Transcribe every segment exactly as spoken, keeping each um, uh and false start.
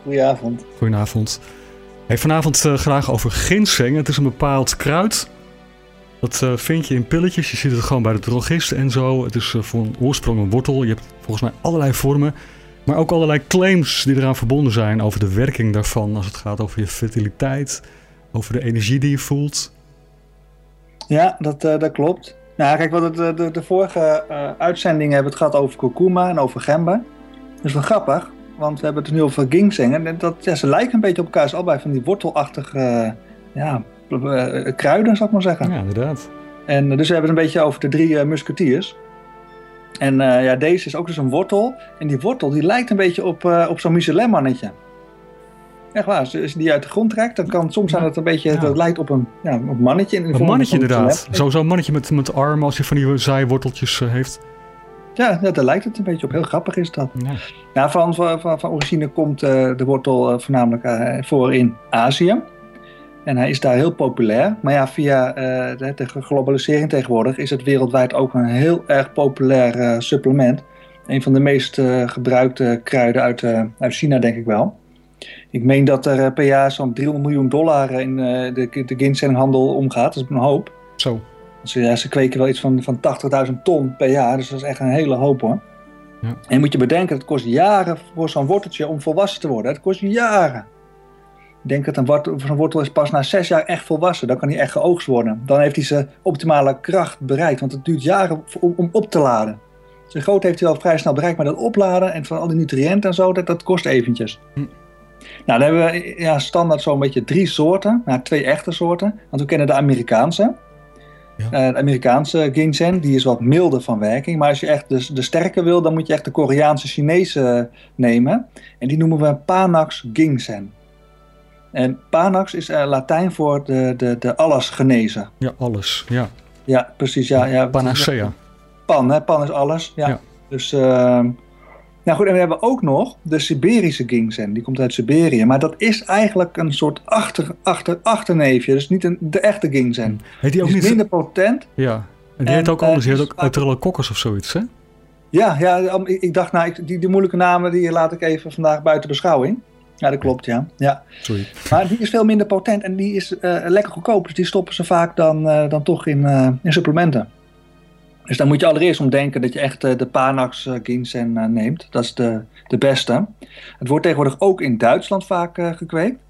Goedenavond. Goedenavond. Hey, vanavond uh, graag over ginseng. Het is een bepaald kruid. Dat uh, vind je in pilletjes. Je ziet het gewoon bij de drogist en zo. Het is uh, voor een oorsprong een wortel. Je hebt volgens mij allerlei vormen. Maar ook allerlei claims die eraan verbonden zijn over de werking daarvan. Als het gaat over je fertiliteit. Over de energie die je voelt. Ja, dat, uh, dat klopt. Nou, kijk, wat het, de, de vorige uh, uitzendingen hebben het gehad over kurkuma en over gember. Dat is wel grappig, want we hebben het nu over ginseng. En dat, ja, ze lijken een beetje op elkaar. Het is allebei van die wortelachtige uh, ja, uh, kruiden, zou ik maar zeggen. Ja, inderdaad. En uh, dus we hebben het een beetje over de drie uh, musketiers. En uh, ja, deze is ook dus een wortel. En die wortel die lijkt een beetje op, uh, op zo'n Michelin-mannetje. Echt waar, als je die uit de grond trekt, dan kan soms zijn het een beetje, ja. Dat lijkt op een, ja, op een mannetje. In een mannetje inderdaad, zo'n zo mannetje met, met armen als je van die zijworteltjes uh, heeft. Ja, ja, daar lijkt het een beetje op. Heel grappig is dat. Ja. Nou, van, van, van, van origine komt uh, de wortel uh, voornamelijk uh, voor in Azië. En hij is daar heel populair. Maar ja, via uh, de, de globalisering tegenwoordig is het wereldwijd ook een heel erg populair uh, supplement. Een van de meest uh, gebruikte kruiden uit, uh, uit China, denk ik wel. Ik meen dat er uh, per jaar zo'n driehonderd miljoen dollar in uh, de, de ginsenghandel omgaat. Dat is een hoop. Zo. Ze, ja, ze kweken wel iets van, van tachtigduizend ton per jaar. Dus dat is echt een hele hoop hoor. Ja. En je moet je bedenken, het kost jaren voor zo'n worteltje om volwassen te worden. Het kost jaren. Ik denk dat een wortel, zo'n wortel is pas na zes jaar echt volwassen. Dan kan hij echt geoogst worden. Dan heeft hij zijn optimale kracht bereikt. Want het duurt jaren om, om op te laden. Zijn grootte heeft hij al vrij snel bereikt. Maar dat opladen en van al die nutriënten en zo, dat, dat kost eventjes. Hm. Nou, dan hebben we ja, standaard zo'n beetje drie soorten. Nou, twee echte soorten. Want we kennen de Amerikaanse. Ja. Uh, de Amerikaanse ginseng, die is wat milder van werking. Maar als je echt de, de sterke wil, dan moet je echt de Koreaanse Chinese uh, nemen. En die noemen we Panax ginseng. En Panax is uh, Latijn voor de, de, de alles genezen. Ja, alles, ja. Ja, precies, ja. ja. Panacea. Pan, hè? Pan is alles, ja. ja. Dus... Uh, Nou goed, en we hebben ook nog de Siberische ginseng. Die komt uit Siberië. Maar dat is eigenlijk een soort achter, achter, achterneefje. Dus niet een, de echte ginseng. Heet die ook die is niet... minder potent. Ja, en die en, heet ook anders. Die heet ook Euterococcus of zoiets, hè? Ja, ja ik, ik dacht, nou, ik, die, die moeilijke namen die laat ik even vandaag buiten beschouwing. Ja, dat klopt, ja. ja. Sorry. Maar die is veel minder potent en die is uh, lekker goedkoop. Dus die stoppen ze vaak dan, uh, dan toch in, uh, in supplementen. Dus dan moet je allereerst om denken dat je echt uh, de Panax uh, ginseng uh, neemt. Dat is de, de beste. Het wordt tegenwoordig ook in Duitsland vaak uh, gekweekt.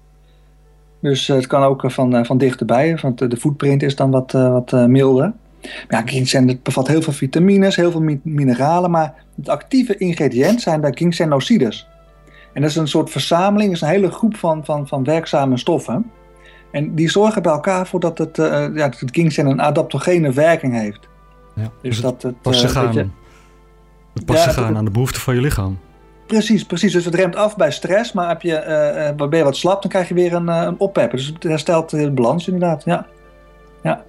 Dus uh, het kan ook uh, van, uh, van dichterbij. Want uh, de footprint is dan wat, uh, wat uh, milder. Maar ja, ginseng het bevat heel veel vitamines, heel veel mi- mineralen. Maar het actieve ingrediënt zijn de ginsenosides. En dat is een soort verzameling. Dat is een hele groep van, van, van werkzame stoffen. En die zorgen bij elkaar voor dat het, uh, ja, dat het ginseng een adaptogene werking heeft. Ja, dus, dus het, het past zich uh, aan, je, het past ja, zich aan, aan de behoeften van je lichaam. Precies, precies. Dus het remt af bij stress, maar heb je, uh, ben je wat slap, dan krijg je weer een, uh, een oppepper. Dus het herstelt de balans inderdaad. Ja, ja.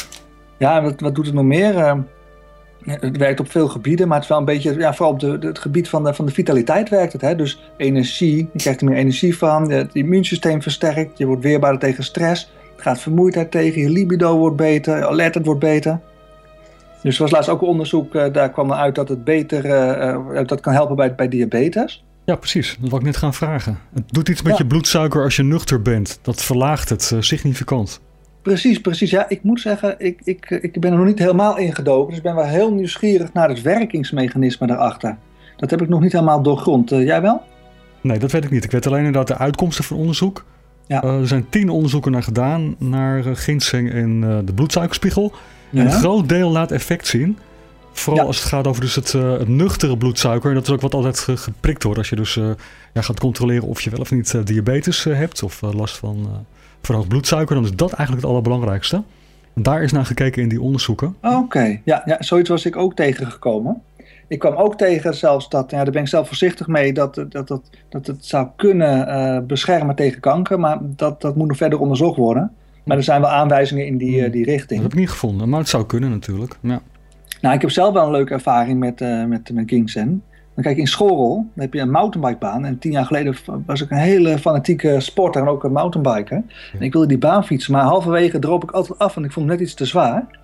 ja wat, wat doet het nog meer? Uh, het werkt op veel gebieden, maar het is wel een beetje, ja, vooral op de, de, het gebied van de, van de vitaliteit werkt het. Hè? Dus energie, je krijgt er meer energie van, het immuunsysteem versterkt, je wordt weerbaarder tegen stress, het gaat vermoeidheid tegen, je libido wordt beter, je alertheid wordt beter. Dus er was laatst ook een onderzoek, uh, daar kwam er uit dat het beter uh, uh, dat kan helpen bij, bij diabetes. Ja, precies. Dat wil ik net gaan vragen. Het doet iets met ja. je bloedsuiker als je nuchter bent. Dat verlaagt het uh, significant. Precies, precies. Ja, ik moet zeggen, ik, ik, ik ben er nog niet helemaal ingedoken. Dus ik ben wel heel nieuwsgierig naar het werkingsmechanisme daarachter. Dat heb ik nog niet helemaal doorgrond. Uh, jij wel? Nee, dat weet ik niet. Ik weet alleen inderdaad de uitkomsten van onderzoek. Ja. Uh, er zijn tien onderzoeken naar gedaan, naar uh, ginseng en uh, de bloedsuikerspiegel. Ja. En een groot deel laat effect zien. Vooral ja. als het gaat over dus het, uh, het nuchtere bloedsuiker. En dat is ook wat altijd ge- geprikt wordt. Als je dus uh, ja, gaat controleren of je wel of niet uh, diabetes uh, hebt. Of uh, last van uh, verhoogd bloedsuiker. Dan is dat eigenlijk het allerbelangrijkste. En daar is naar gekeken in die onderzoeken. Oké, okay. ja, ja, zoiets was ik ook tegengekomen. Ik kwam ook tegen zelfs dat, ja, daar ben ik zelf voorzichtig mee, dat, dat, dat, dat het zou kunnen uh, beschermen tegen kanker. Maar dat, dat moet nog verder onderzocht worden. Maar er zijn wel aanwijzingen in die, uh, die richting. Dat heb ik niet gevonden, maar het zou kunnen natuurlijk. Ja. Nou, ik heb zelf wel een leuke ervaring met, uh, met, met ginseng. Dan kijk, in Schorrel dan heb je een mountainbikebaan. En tien jaar geleden was ik een hele fanatieke sporter en ook een mountainbiker. Ja. En ik wilde die baan fietsen, maar halverwege droop ik altijd af, want ik vond het net iets te zwaar.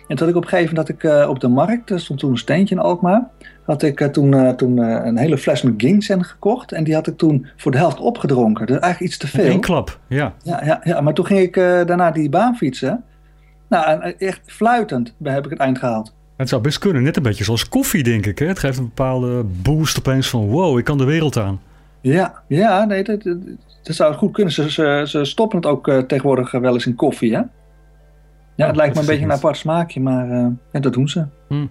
En toen ik op een gegeven moment dat ik uh, op de markt, er stond toen een steentje in Alkmaar, had ik uh, toen, uh, toen uh, een hele fles met ginseng gekocht. En die had ik toen voor de helft opgedronken. Dat is eigenlijk iets te veel. Eén klap, ja. Ja, ja, ja. Maar toen ging ik uh, daarna die baan fietsen. Nou, en echt fluitend heb ik het eind gehaald. Het zou best kunnen, net een beetje zoals koffie, denk ik. Hè? Het geeft een bepaalde boost opeens van wow, ik kan de wereld aan. Ja, ja nee, dat, dat, dat zou goed kunnen. Ze, ze, ze stoppen het ook uh, tegenwoordig wel eens in koffie, hè? Ja, oh, het lijkt me een beetje niet. Een apart smaakje, maar uh, ja, dat doen ze. Hmm.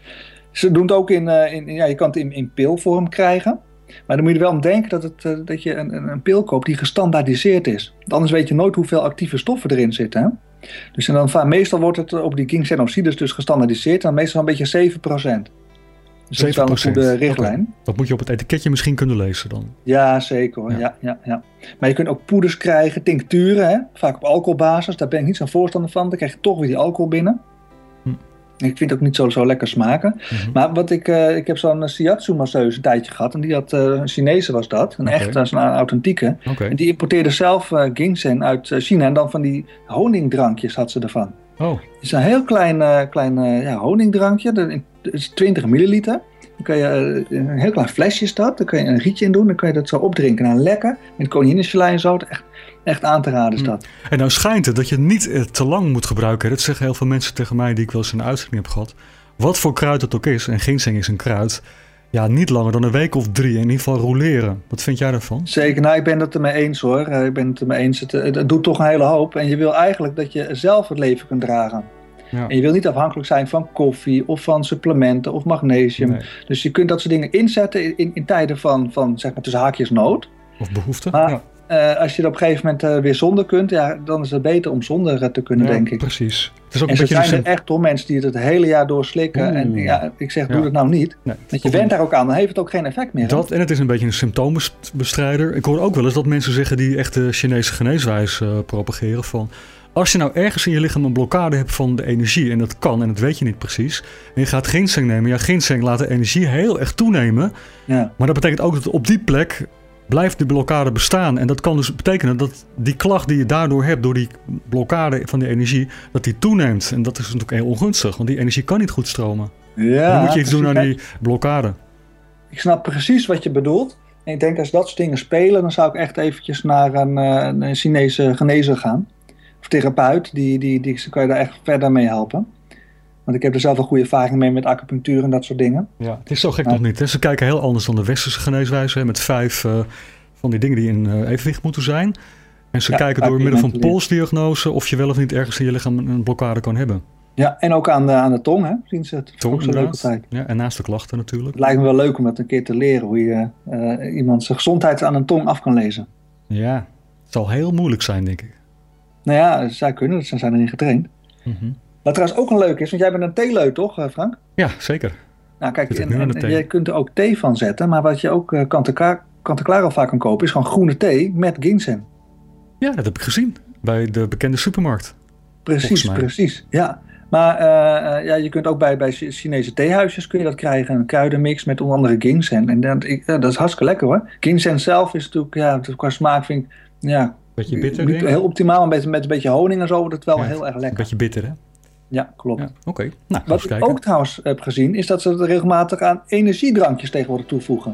Ze doen het ook in, uh, in ja, je kan het in, in pilvorm krijgen. Maar dan moet je er wel om denken dat, het, uh, dat je een, een pil koopt die gestandaardiseerd is. Want anders weet je nooit hoeveel actieve stoffen erin zitten, hè? Dus en dan, meestal wordt het op die ginsenoxides dus gestandaardiseerd. Dan meestal een beetje zeven procent. Dus dat is wel een goede richtlijn. Okay. Dat moet je op het etiketje misschien kunnen lezen dan. Ja, zeker hoor. Ja. Ja, ja, ja. Maar je kunt ook poeders krijgen, tincturen, hè? Vaak op alcoholbasis. Daar ben ik niet zo'n voorstander van. Dan krijg je toch weer die alcohol binnen. Hm. Ik vind het ook niet zo, zo lekker smaken. Mm-hmm. Maar wat ik, uh, ik heb zo'n shiatsu-masseuse een tijdje gehad. En die had, uh, een Chinese was dat. Een okay. echte, zo'n authentieke. Okay. En die importeerde zelf uh, ginseng uit China. En dan van die honingdrankjes had ze ervan. Oh. Het is een heel klein, uh, klein uh, ja, honingdrankje. Dat is twintig milliliter. Dan kan je uh, een heel klein flesje is dat. Dan kan je een rietje in doen. Dan kan je dat zo opdrinken. Nou, lekker. Met koninginnegelei en zo. Echt, echt aan te raden is dat. En nou schijnt het dat je het niet te lang moet gebruiken. Dat zeggen heel veel mensen tegen mij die ik wel eens in de uitzending heb gehad. Wat voor kruid het ook is. En ginseng is een kruid. Ja, niet langer dan een week of drie. In ieder geval roleren. Wat vind jij daarvan? Zeker. Nou, ik ben het ermee eens hoor. Ik ben het ermee eens. Het, het doet toch een hele hoop. En je wil eigenlijk dat je zelf het leven kunt dragen. Ja. En je wil niet afhankelijk zijn van koffie of van supplementen of magnesium. Nee. Dus je kunt dat soort dingen inzetten in, in tijden van, van zeg maar tussen haakjes nood. Of behoefte. Maar ja. uh, als je er op een gegeven moment uh, weer zonder kunt, ja, dan is het beter om zonder uh, te kunnen, ja, denk ik. Precies. Het is ook en een er zijn er echt toch mensen die het het hele jaar doorslikken. Oeh. En ja, ik zeg, doe ja. dat nou niet. Nee, want je went daar ook aan, dan heeft het ook geen effect meer. Dat, en het is een beetje een symptomenbestrijder. Ik hoor ook wel eens dat mensen zeggen die echt de Chinese geneeswijs uh, propageren van... Als je nou ergens in je lichaam een blokkade hebt van de energie, en dat kan, en dat weet je niet precies, en je gaat ginseng nemen, ja, ginseng laat de energie heel erg toenemen, ja. Maar dat betekent ook dat op die plek blijft de blokkade bestaan. En dat kan dus betekenen dat die klacht die je daardoor hebt, door die blokkade van die energie, dat die toeneemt. En dat is natuurlijk heel ongunstig, want die energie kan niet goed stromen. Ja, dan moet je iets doen aan die blokkade. Ik snap precies wat je bedoelt. En ik denk als dat soort dingen spelen, dan zou ik echt eventjes naar een, een Chinese genezer gaan. Of therapeut, die, die, die kan je daar echt verder mee helpen. Want ik heb er zelf een goede ervaring mee met acupunctuur en dat soort dingen. Ja, het is zo gek maar, nog niet. Hè? Ze kijken heel anders dan de westerse geneeswijze. Hè? Met vijf uh, van die dingen die in uh, evenwicht moeten zijn. En ze ja, kijken door middel van polsdiagnose of je wel of niet ergens in je lichaam een blokkade kan hebben. Ja, en ook aan de, aan de tong, hè? Zien ze het. Tong, ook zo leuke tijd. Ja, en naast de klachten natuurlijk. Het lijkt me wel leuk om dat een keer te leren. Hoe je uh, iemand zijn gezondheid aan een tong af kan lezen. Ja, het zal heel moeilijk zijn, denk ik. Nou ja, zij kunnen, ze zijn erin getraind. Mm-hmm. Wat trouwens ook een leuk is, want jij bent een theeleut toch, Frank? Ja, zeker. Nou kijk, en, en, en jij kunt er ook thee van zetten, maar wat je ook uh, kant-en-klaar al vaak kan kopen, is gewoon groene thee met ginseng. Ja, dat heb ik gezien bij de bekende supermarkt. Precies, precies, ja. Maar uh, ja, je kunt ook bij, bij Chinese theehuisjes kun je dat krijgen, een kruidenmix met onder andere ginseng. En dat, ik, ja, dat is hartstikke lekker hoor. Ginseng zelf is natuurlijk, ja, qua smaak vind ik, ja... Beetje bitter, niet heel optimaal, met, met een beetje honing en zo wordt het wel ja, heel erg lekker. Een beetje bitter, hè? Ja, klopt. Ja, Oké, okay. Nou, wat ik kijken. ook trouwens heb gezien, is dat ze er regelmatig aan energiedrankjes tegenwoordig toevoegen.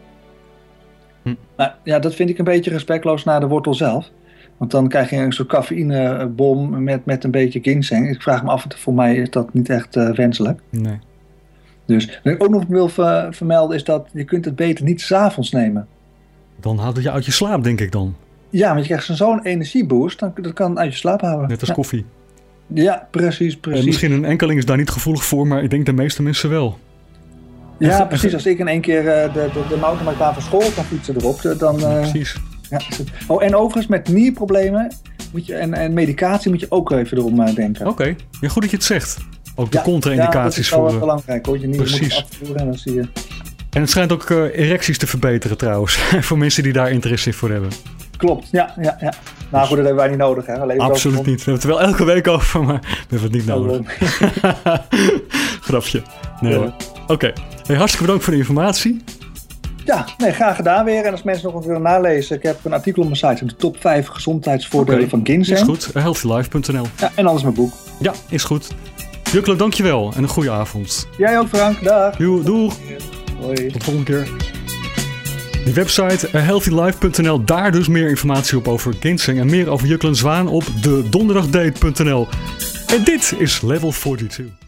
Hm. Maar ja, dat vind ik een beetje respectloos naar de wortel zelf. Want dan krijg je een soort cafeïnebom met, met een beetje ginseng. Ik vraag me af, voor mij is dat niet echt uh, wenselijk. Nee. Dus wat ik ook nog wil ver, vermelden is dat je kunt het beter niet 's avonds nemen. Dan haalt het je uit je slaap, denk ik dan. Ja, want je krijgt zo'n energieboost, dan, dat kan uit je slaap houden. Net als ja. koffie. Ja, precies, precies. Uh, misschien een enkeling is daar niet gevoelig voor, maar ik denk de meeste mensen wel. Ja, en precies. Als ik in één keer uh, de, de, de mountainbike van school kan fietsen erop, dan... Uh, ja, precies. Ja, oh, en overigens met nierproblemen moet je, en, en medicatie moet je ook even erom uh, denken. Oké, okay. Ja, goed dat je het zegt. Ook de ja, contra-indicaties voor... Ja, dat voor, is wel belangrijk hoor. Je niet precies. moet afvoeren en dan zie je... En het schijnt ook uh, erecties te verbeteren trouwens. Voor mensen die daar interesse voor hebben. Klopt, ja, ja, ja. Nou goed, dat hebben wij niet nodig. Hè. Alleen absoluut niet. We hebben het er wel elke week over, maar we hebben het niet nodig. Grapje. Nee, ja. Oké. Okay. Hey, hartstikke bedankt voor de informatie. Ja, nee, graag gedaan weer. En als mensen nog wat willen nalezen, ik heb een artikel op mijn site. De top vijf gezondheidsvoordelen okay. van ginseng. Is goed. healthy life punt n l. Ja, en anders mijn boek. Ja, is goed. Jukla, dankjewel en een goede avond. Jij ook, Frank. Dag. Doeg. Doeg. Hoi. Tot de volgende keer. Die website uh, healthy life punt n l, daar dus meer informatie op over ginseng en meer over Jukla Zwaan op de donderdagdate punt n l. En dit is Level tweeënveertig.